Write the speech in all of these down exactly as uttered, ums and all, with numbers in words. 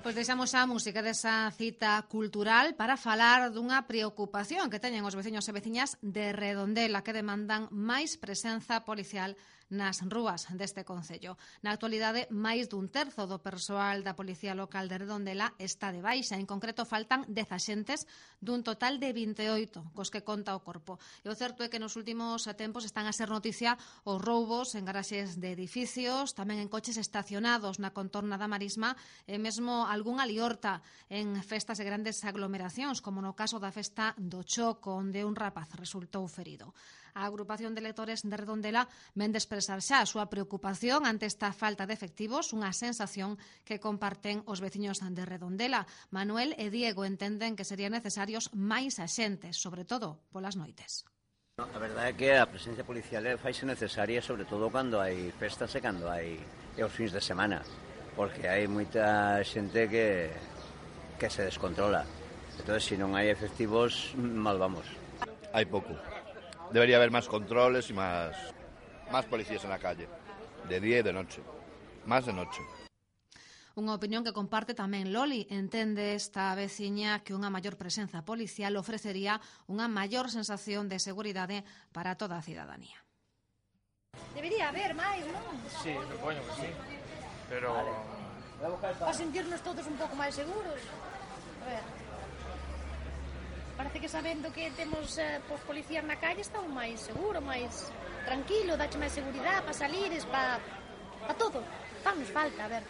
Pois deixamos a música desa cita cultural para falar dunha preocupación que teñen os veciños e veciñas de Redondela, que demandan máis presenza policial nas rúas deste concello. Na actualidade, máis dun terzo do persoal da Policía Local de Redondela está de baixa. En concreto, faltan dez axentes dun total de vinte e oito, cos que conta o corpo. E o certo é que nos últimos tempos están a ser noticia os roubos en garaxes de edificios, tamén en coches estacionados na contorna da Marisma e mesmo algunha liorta en festas de grandes aglomeracións, como no caso da festa do Choco, onde un rapaz resultou ferido. A agrupación de lectores de Redondela ven de expresar xa a súa preocupación ante esta falta de efectivos, unha sensación que comparten os veciños de Redondela. Manuel e Diego entenden que serían necesarios máis axentes, sobre todo polas noites. No, a verdade é que a presencia policial faise necesaria, sobre todo cando hai festas e cando hai e os fins de semana, porque hai moita xente que, que se descontrola. Entón, se non hai efectivos, mal vamos. Hai pouco. Debería haber máis controles e máis, máis policías en la calle, de día e de noche, máis de noche. Unha opinión que comparte tamén Loli. Entende esta veciña que unha maior presenza policial ofrecería unha maior sensación de seguridade para toda a cidadanía. Debería haber máis, non? Sí, supoño que sí, pero... Para sentirnos todos un pouco máis seguros. A ver... Parece que sabendo que temos eh, pues, policías na calle está un máis seguro, máis tranquilo, dache máis seguridade para salires, para pa todo. Fanos falta, a ver.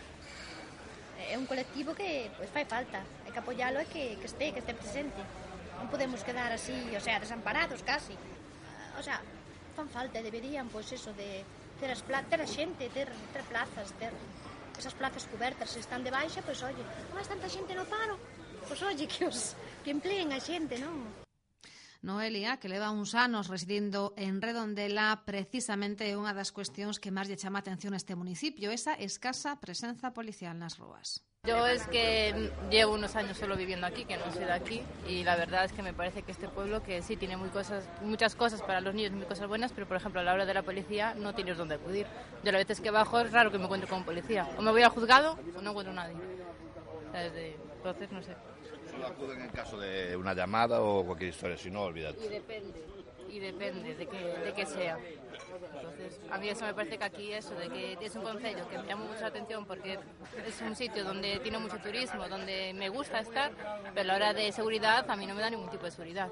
É un colectivo que pues, fai falta. Hai que apoialo e que, que este, que este presente. Non podemos quedar así, o sea, desamparados casi. O sea, fan falta, deberían, pois pues, eso, de ter, as pla ter a xente, ter, ter plazas, ter esas plazas cobertas. Se están de baixa, pois, pues, oye, non hai tanta xente no paro. Pois, pues, oye, que os que empleen a xente, non? Noelia, que leva uns anos residindo en Redondela, precisamente é unha das cuestións que máis lle chama a atención este municipio, esa escasa presenza policial nas rúas. Yo es que llevo unos años solo viviendo aquí, que no soy de aquí, y la verdad es que me parece que este pueblo, que sí tiene muy cosas, muchas cosas para los niños, muy cosas buenas, pero por ejemplo a la hora de la policía no tienes dónde acudir. Yo las veces que bajo es raro que me encuentre con un policía. O me voy al juzgado o no encuentro a nadie. Desde, entonces, no sé. Solo acuden en caso de una llamada o cualquier historia, si no, olvídate. Y depende, y depende de que, de que sea. Entonces, a mí eso me parece que aquí eso, de que es un concello que me llama mucho la atención porque es un sitio donde tiene mucho turismo, donde me gusta estar, pero a la hora de seguridad a mí no me da ningún tipo de seguridad.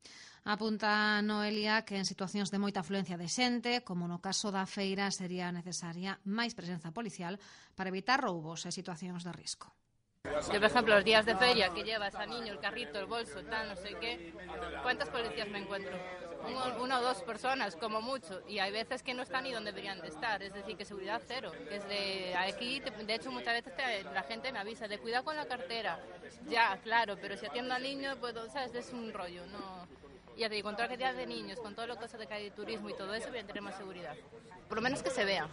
Apunta Noelia que en situacións de moita afluencia de xente, como no caso da feira, sería necesaria máis presenza policial para evitar roubos e situacións de risco. Yo, por ejemplo, los días de feria que llevas a niño, el carrito, el bolso, tal, no sé qué, ¿cuántas policías me encuentro? Uno, una o dos personas, como mucho, y hay veces que no están ni donde deberían de estar, es decir, que seguridad cero. Que es de aquí, de hecho, muchas veces te, la gente me avisa de cuidado con la cartera. Ya, claro, pero si atiendo al niño, pues, ¿sabes? Es un rollo, no... Y ya te digo, con todas las cantidad de niños, con todo lo que de que hay de turismo y todo eso, voy a tener más seguridad. Por lo menos que se vea.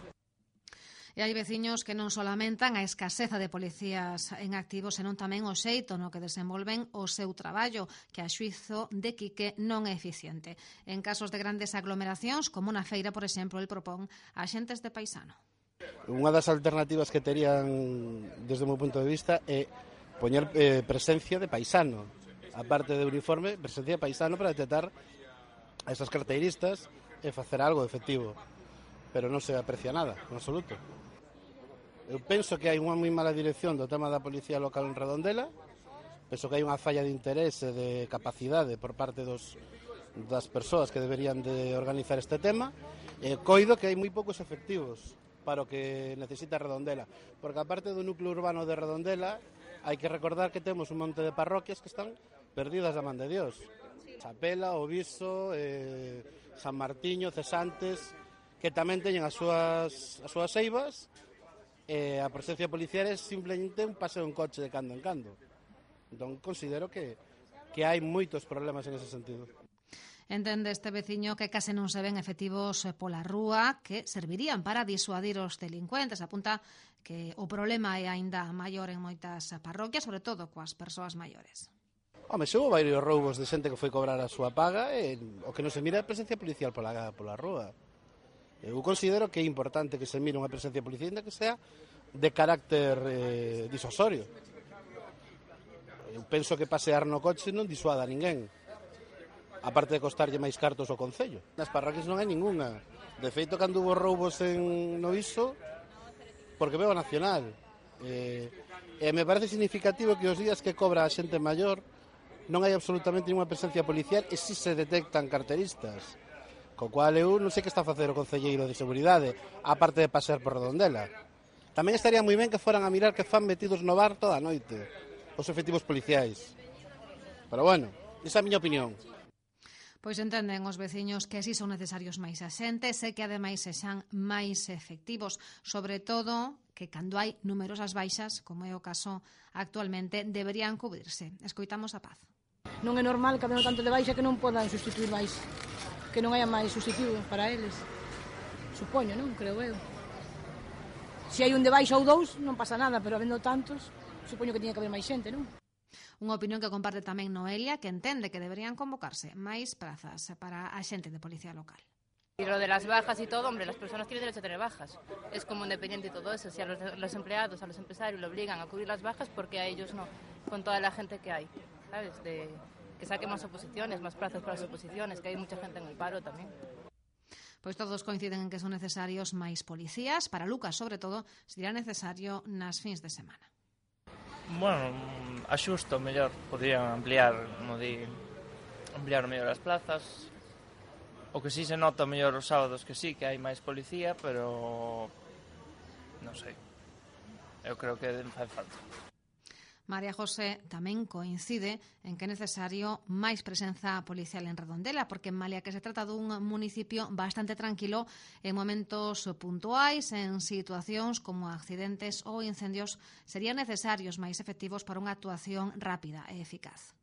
E hai veciños que non só lamentan a escaseza de policías en activo, senón tamén o xeito no que desenvolven o seu traballo, que a xuizo de Quique non é eficiente. En casos de grandes aglomeracións, como na feira, por exemplo, el propón axentes de paisano. Unha das alternativas que terían, desde o meu punto de vista, é poñer eh, presencia de paisano. A parte de uniforme, presencia de paisano para detectar a esas carteiristas e facer algo efectivo. Pero non se aprecia nada, en absoluto. Eu penso que hai unha moi mala dirección do tema da Policía Local en Redondela, penso que hai unha falla de interese, de capacidade por parte dos, das persoas que deberían de organizar este tema, e coido que hai moi poucos efectivos para o que necesita Redondela, porque aparte do núcleo urbano de Redondela, hai que recordar que temos un monte de parroquias que están perdidas da man de Dios. Chapela, Oviso, eh, San Martiño, Cesantes, que tamén teñen as súas, as súas eivas, e a presencia policial é simplemente un paseo en coche de cando en cando. Entón, considero que, que hai moitos problemas en ese sentido. Entende este veciño que case non se ven efectivos pola rúa que servirían para disuadir os delincuentes. Apunta que o problema é aínda maior en moitas parroquias, sobre todo coas persoas maiores. Home, se houve varios roubos de xente que foi cobrar a súa paga, e o que non se mira é a presencia policial pola, pola rúa. Eu considero que é importante que se mire unha presencia policial que sea de carácter eh, disuasorio. Eu penso que pasear no coche non disuada a ninguén, aparte de costarlle máis cartos ao Concello. Nas parroquias non hai ningunha. De feito, cando hubo roubos en no Iso, porque veo a Nacional. Eh, e me parece significativo que os días que cobra a xente maior non hai absolutamente ninguna presencia policial e si se detectan carteristas. Co cual eu non sei que está a facer o concelleiro de Seguridade, aparte de pasear por Redondela. Tamén estaría moi ben que foran a mirar que fan metidos no bar toda a noite os efectivos policiais. Pero bueno, esa é a miña opinión. Pois entenden os veciños que así son necesarios máis axentes e que ademais sexan máis efectivos, sobre todo que cando hai numerosas baixas, como é o caso actualmente, deberían cubrirse. Escoitamos a Paz. Non é normal que habendo tanto de baixa que non podan sustituir máis, que non haya máis sustitutos para eles. Supoño, non? Creo eu. Se hai un de baixa ou dous, non pasa nada, pero habendo tantos, supoño que tiña que haber máis xente, non? Unha opinión que comparte tamén Noelia, que entende que deberían convocarse máis prazas para a xente de policía local. Y lo de las bajas y todo, hombre, las personas tienen derecho a tener bajas. Es como independiente y todo eso. Si a los, los empleados, a los empresarios le obligan a cubrir las bajas, porque a ellos no, con toda la gente que hay, ¿sabes? De, que saquen más oposiciones, más plazas para las oposiciones, que hay mucha gente en el paro también. Pois todos coinciden en que son necesarios máis policías. Para Lucas, sobre todo, será necesario nas fins de semana. Bueno, a xusto, mellor, podrían ampliar, como di, ampliar mellor as plazas. O que sí se nota mellor os sábados que sí, que hai máis policía, pero non sei. Eu creo que fai falta. María José tamén coincide en que é necesario máis presenza policial en Redondela, porque malia que se trata dun municipio bastante tranquilo, en momentos puntuais, en situacións como accidentes ou incendios, serían necesarios máis efectivos para unha actuación rápida e eficaz.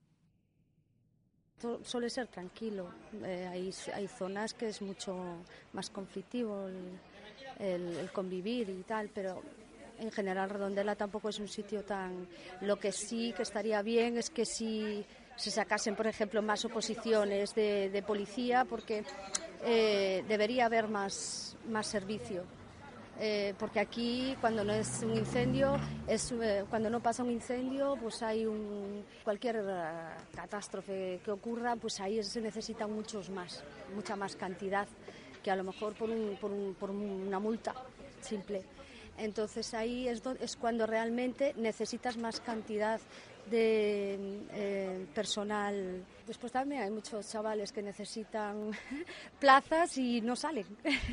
Suele ser tranquilo, eh, hay, hay zonas que es mucho más conflictivo el, el, el convivir y tal, pero en general Redondela tampoco es un sitio tan... Lo que sí que estaría bien es que si se sacasen, por ejemplo, más oposiciones de, de policía, porque eh, debería haber más, más servicio. Eh, porque aquí cuando no es un incendio, es, eh, cuando no pasa un incendio, pues hay un, cualquier uh, catástrofe que ocurra, pues ahí se necesitan muchos más, mucha más cantidad que a lo mejor por, un, por, un, por una multa simple. Entonces ahí es, do, es cuando realmente necesitas más cantidad de eh, personal. Después también hay muchos chavales que necesitan plazas y no salen.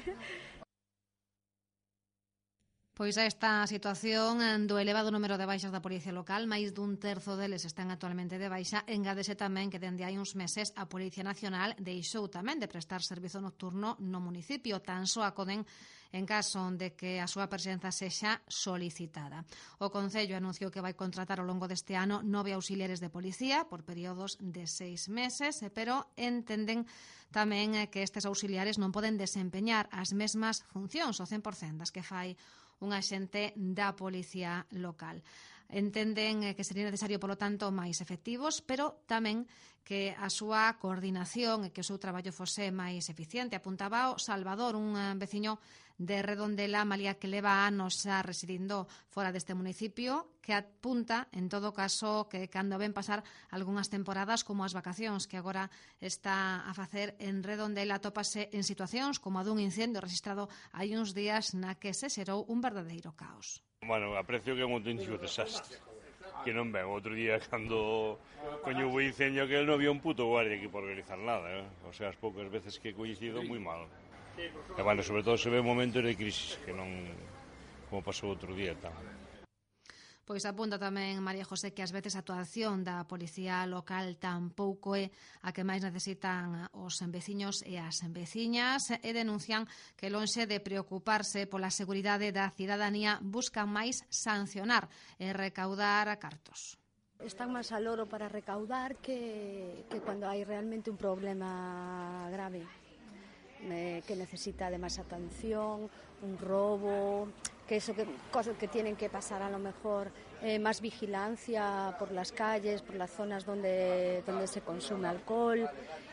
Pois a esta situación do elevado número de baixas da Policía Local, máis dun terzo deles están actualmente de baixa, engádese tamén que dende hai uns meses a Policía Nacional deixou tamén de prestar servizo nocturno no municipio, tan só acoden en caso de que a súa presenza sexa solicitada. O Concello anunciou que vai contratar ao longo deste ano nove auxiliares de policía por períodos de seis meses, pero entenden tamén que estes auxiliares non poden desempeñar as mesmas funcións ao cen por cento das que fai un axente da Policía Local. Entenden que sería necesario, polo tanto, máis efectivos, pero tamén que a súa coordinación e que o seu traballo fose máis eficiente. Apuntaba o Salvador, un veciño de Redondela, malia que leva anos xa residindo fora deste municipio, que apunta, en todo caso, que cando ven pasar algunhas temporadas como as vacacións que agora está a facer en Redondela, tópase en situacións como a dun incendio registrado hai uns días na que se xerou un verdadeiro caos. Bueno, aprecio que é un auténtico desastre. Que non ven, outro día cando coño hubo incendio que non había un puto guardia aquí por organizar nada, eh? O sea, as poucas veces que he coincido, moi mal. E, bueno, sobre todo se ve momentos de crisis, que non, como pasou outro día, tal. Pois apunta tamén María José que ás veces a actuación da Policía Local tampouco é a que máis necesitan os veciños e as veciñas, e denuncian que lonxe de preocuparse pola seguridade da cidadanía buscan máis sancionar e recaudar cartos. Están más al loro para recaudar que, que cuando hay realmente un problema grave. Eh, que necesita de más atención, un robo, que eso que cosas que tienen que pasar a lo mejor, eh, más vigilancia por las calles, por las zonas donde, donde se consume alcohol.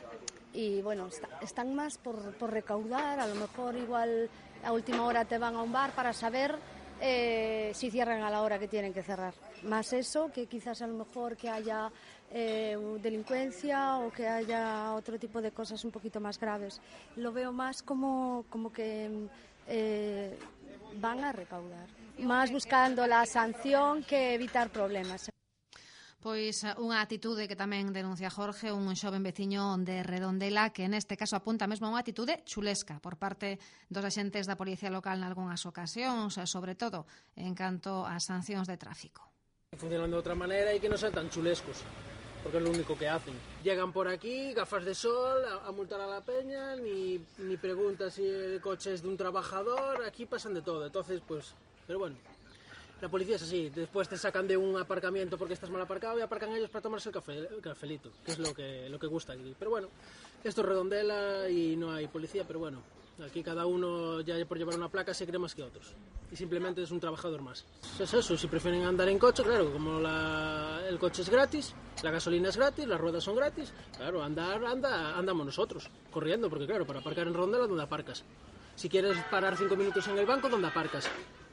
Y bueno, está, están más por, por recaudar, a lo mejor igual a última hora te van a un bar para saber eh, si cierran a la hora que tienen que cerrar. Más eso, que quizás a lo mejor que haya eh, delincuencia o que haya otro tipo de cosas un poquito más graves. Lo veo más como, como que eh, van a recaudar, más buscando la sanción que evitar problemas. Pois unha atitude que tamén denuncia Jorge, un xoven veciño de Redondela, que neste caso apunta mesmo a unha atitude chulesca por parte dos axentes da Policía Local nalgúnas ocasións, sobre todo en canto ás sancións de tráfico. Funcionan de outra maneira e que non sean tan chulescos, porque é lo único que hacen. Llegan por aquí, gafas de sol, a, a multar a la peña, ni, ni preguntan si el coche es de un trabajador, aquí pasan de todo, entonces pues, pero bueno. La policía es así, después te sacan de un aparcamiento porque estás mal aparcado y aparcan ellos para tomarse el, café, el cafelito, que es lo que, lo que gusta aquí. Pero bueno, esto es Redondela y no hay policía, pero bueno, aquí cada uno ya por llevar una placa se cree más que otros. Y simplemente es un trabajador más. Es eso, si prefieren andar en coche, claro, como la, el coche es gratis, la gasolina es gratis, las ruedas son gratis, claro, andar, anda, andamos nosotros, corriendo, porque claro, para aparcar en Redondela, ¿dónde aparcas? Si quieres parar cinco minutos en el banco, ¿dónde aparcas?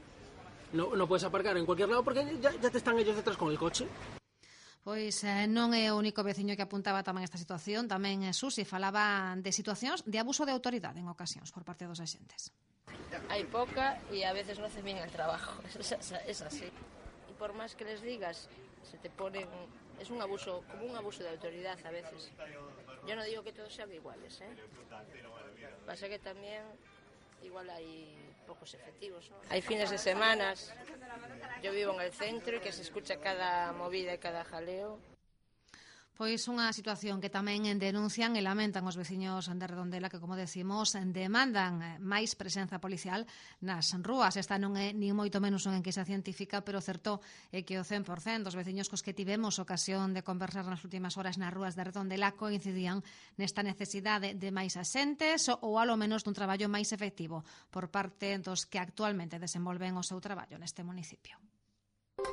No, no puedes aparcar en cualquier lado porque ya, ya te están ellos detrás con el coche. Pois eh, non é o único veciño que apuntaba tamén esta situación, tamén eh, Susi falaba de situacións de abuso de autoridade en ocasións por parte dos axentes. Hay poca y a veces no hacen bien el trabajo, es, es, es así. Y por más que les digas, se te ponen... Es un abuso, como un abuso de autoridad a veces. Yo no digo que todos sean iguales, ¿eh? Pasa que también igual hay pocos efectivos, ¿no? Hay fines de semana, yo vivo en el centro y que se escucha cada movida y cada jaleo. Pois unha situación que tamén denuncian e lamentan os veciños de Redondela que, como decimos, demandan máis presenza policial nas rúas. Esta non é ni moito menos unha enquisa científica, pero certo é que o cen por cento dos veciños cos que tivemos ocasión de conversar nas últimas horas nas rúas de Redondela coincidían nesta necesidade de máis axentes ou alo menos dun traballo máis efectivo por parte dos que actualmente desenvolven o seu traballo neste municipio.